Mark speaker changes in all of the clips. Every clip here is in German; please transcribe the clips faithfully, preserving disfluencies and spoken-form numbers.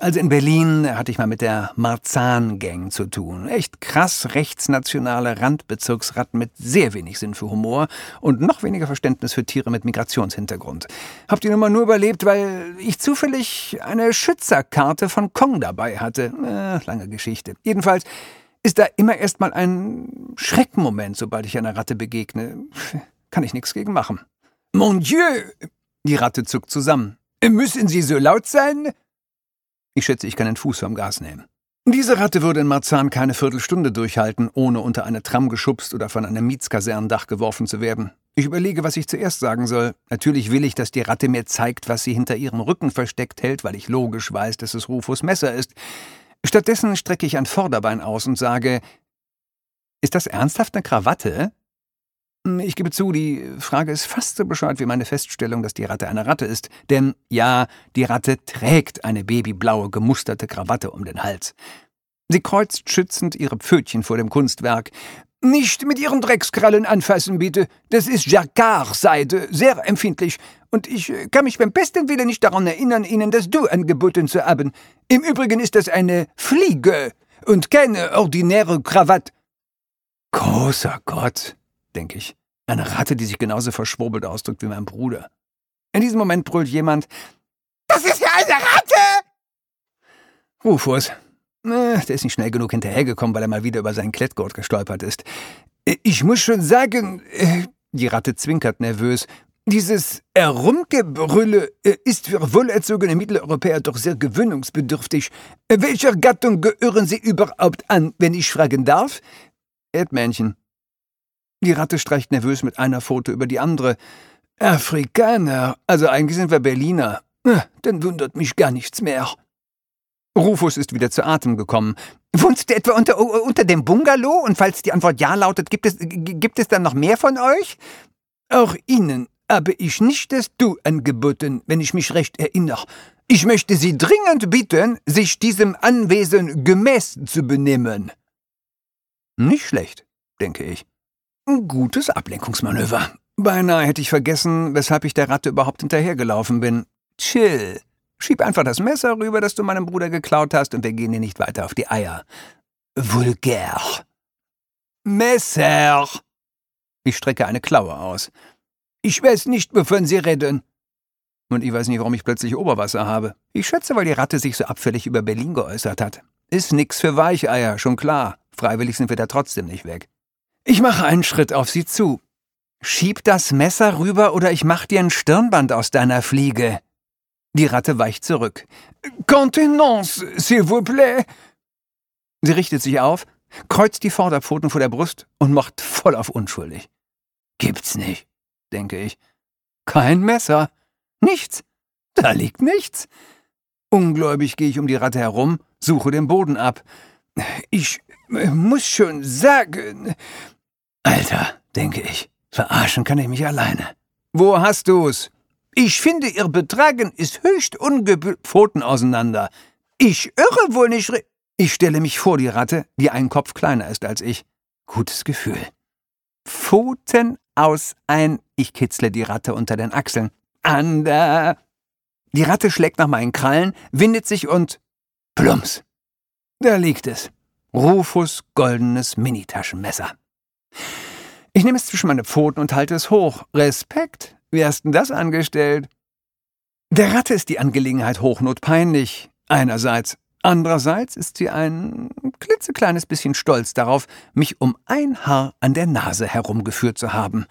Speaker 1: Also in Berlin hatte ich mal mit der Marzahn-Gang zu tun. Echt krass rechtsnationale Randbezirksratten mit sehr wenig Sinn für Humor und noch weniger Verständnis für Tiere mit Migrationshintergrund. Hab die Nummer nur überlebt, weil ich zufällig eine Schützerkarte von Kong dabei hatte. Äh, lange Geschichte. Jedenfalls ist da immer erst mal ein Schreckmoment, sobald ich einer Ratte begegne. Kann ich nichts gegen machen. Mon Dieu! Die Ratte zuckt zusammen. Müssen Sie so laut sein? Ich schätze, ich kann den Fuß vom Gas nehmen. Diese Ratte würde in Marzahn keine Viertelstunde durchhalten, ohne unter eine Tram geschubst oder von einem Mietskasernendach geworfen zu werden. Ich überlege, was ich zuerst sagen soll. Natürlich will ich, dass die Ratte mir zeigt, was sie hinter ihrem Rücken versteckt hält, weil ich logisch weiß, dass es Rufus Messer ist. Stattdessen strecke ich ein Vorderbein aus und sage, ist das ernsthaft eine Krawatte? Ich gebe zu, die Frage ist fast so bescheuert wie meine Feststellung, dass die Ratte eine Ratte ist. Denn ja, die Ratte trägt eine babyblaue, gemusterte Krawatte um den Hals. Sie kreuzt schützend ihre Pfötchen vor dem Kunstwerk. »Nicht mit Ihren Dreckskrallen anfassen, bitte. Das ist Jacquard-Seide, sehr empfindlich. Und ich kann mich beim besten Willen nicht daran erinnern, Ihnen das Du angeboten zu haben. Im Übrigen ist das eine Fliege und keine ordinäre Krawatte.« Großer Gott, denke ich. Eine Ratte, die sich genauso verschwurbelt ausdrückt wie mein Bruder. In diesem Moment brüllt jemand, »Das ist ja eine Ratte!« Rufus. Der ist nicht schnell genug hinterhergekommen, weil er mal wieder über seinen Klettgurt gestolpert ist. »Ich muss schon sagen«, die Ratte zwinkert nervös, »dieses Herumgebrülle ist für wohlerzogene Mitteleuropäer doch sehr gewöhnungsbedürftig. Welcher Gattung gehören Sie überhaupt an, wenn ich fragen darf?« »Erdmännchen.« Die Ratte streicht nervös mit einer Pfote über die andere. »Afrikaner, also eigentlich sind wir Berliner. Dann wundert mich gar nichts mehr.« Rufus ist wieder zu Atem gekommen. »Wohnst du etwa unter, unter dem Bungalow? Und falls die Antwort ja lautet, gibt es, gibt es dann noch mehr von euch?« »Auch Ihnen habe ich nicht das Du angeboten, wenn ich mich recht erinnere. Ich möchte Sie dringend bitten, sich diesem Anwesen gemäß zu benehmen.« Nicht schlecht, denke ich. Ein gutes Ablenkungsmanöver. Beinahe hätte ich vergessen, weshalb ich der Ratte überhaupt hinterhergelaufen bin. Chill. Schieb einfach das Messer rüber, das du meinem Bruder geklaut hast, und wir gehen dir nicht weiter auf die Eier. Vulgär. Messer. Ich strecke eine Klaue aus. Ich weiß nicht, wovon Sie reden. Und ich weiß nicht, warum ich plötzlich Oberwasser habe. Ich schätze, weil die Ratte sich so abfällig über Berlin geäußert hat. Ist nix für Weicheier, schon klar. Freiwillig sind wir da trotzdem nicht weg. Ich mache einen Schritt auf sie zu. »Schieb das Messer rüber, oder ich mach dir ein Stirnband aus deiner Fliege.« Die Ratte weicht zurück. »Contenance, s'il vous plaît!« Sie richtet sich auf, kreuzt die Vorderpfoten vor der Brust und macht voll auf unschuldig. »Gibt's nicht«, denke ich. »Kein Messer. Nichts. Da liegt nichts.« Ungläubig gehe ich um die Ratte herum, suche den Boden ab. »Ich muss schon sagen...« »Alter«, denke ich, »verarschen kann ich mich alleine.« »Wo hast du's?« »Ich finde, Ihr Betragen ist höchst ungebü...« Pfoten auseinander. »Ich irre wohl nicht...« Ich stelle mich vor die Ratte, die einen Kopf kleiner ist als ich. Gutes Gefühl. Pfoten aus ein... Ich kitzle die Ratte unter den Achseln. »Ander!« Die Ratte schlägt nach meinen Krallen, windet sich und... Plumps. Da liegt es. Rufus' goldenes Minitaschenmesser. Ich nehme es zwischen meine Pfoten und halte es hoch. Respekt. Wie hast denn das angestellt? Der Ratte ist die Angelegenheit hochnotpeinlich. Einerseits. Andererseits ist sie ein klitzekleines bisschen stolz darauf, mich um ein Haar an der Nase herumgeführt zu haben.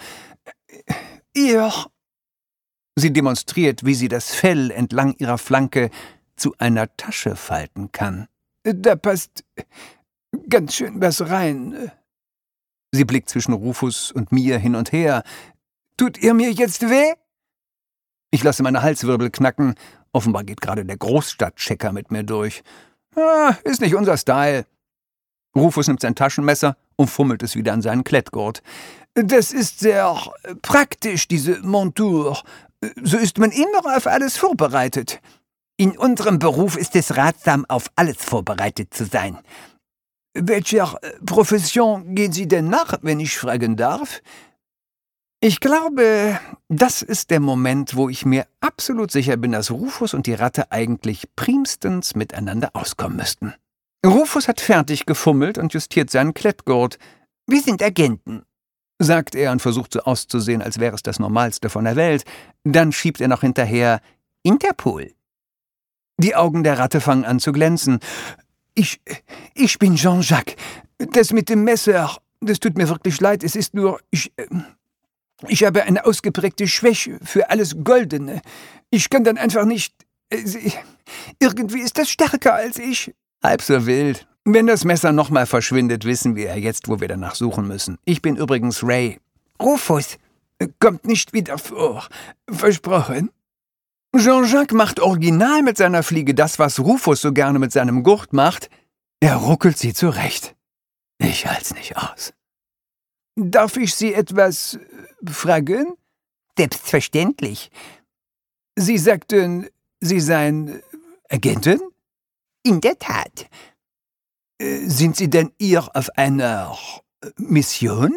Speaker 1: Ihr... Sie demonstriert, wie sie das Fell entlang ihrer Flanke zu einer Tasche falten kann. Da passt ganz schön was rein. Sie blickt zwischen Rufus und mir hin und her. »Tut ihr mir jetzt weh?« Ich lasse meine Halswirbel knacken. Offenbar geht gerade der Großstadtchecker mit mir durch. Ah, ist nicht unser Style. Rufus nimmt sein Taschenmesser und fummelt es wieder an seinen Klettgurt. »Das ist sehr praktisch, diese Montur. So ist man immer auf alles vorbereitet. In unserem Beruf ist es ratsam, auf alles vorbereitet zu sein. Welcher Profession gehen Sie denn nach, wenn ich fragen darf?« Ich glaube, das ist der Moment, wo ich mir absolut sicher bin, dass Rufus und die Ratte eigentlich primstens miteinander auskommen müssten. Rufus hat fertig gefummelt und justiert seinen Klettgurt. »Wir sind Agenten«, sagt er und versucht so auszusehen, als wäre es das Normalste von der Welt. Dann schiebt er noch hinterher »Interpol«. Die Augen der Ratte fangen an zu glänzen. »Ich, ich bin Jean-Jacques. Das mit dem Messer, das tut mir wirklich leid. Es ist nur, ich, ich habe eine ausgeprägte Schwäche für alles Goldene. Ich kann dann einfach nicht, irgendwie ist das stärker als ich.« Halb so wild. Wenn das Messer nochmal verschwindet, wissen wir ja jetzt, wo wir danach suchen müssen. Ich bin übrigens Ray. Rufus, kommt nicht wieder vor. Versprochen. Jean-Jacques macht original mit seiner Fliege das, was Rufus so gerne mit seinem Gurt macht. Er ruckelt sie zurecht. Ich halt's nicht aus. Darf ich Sie etwas fragen? Selbstverständlich. Sie sagten, Sie seien Agentin? In der Tat. Sind Sie denn hier auf einer Mission?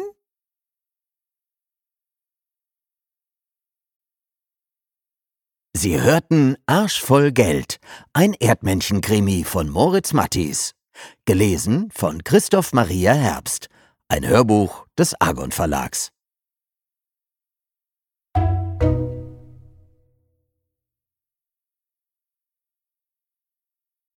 Speaker 2: Sie hörten Arsch voll Geld, ein Erdmännchen-Krimi von Moritz Mattis. Gelesen von Christoph Maria Herbst. Ein Hörbuch des Argon Verlags.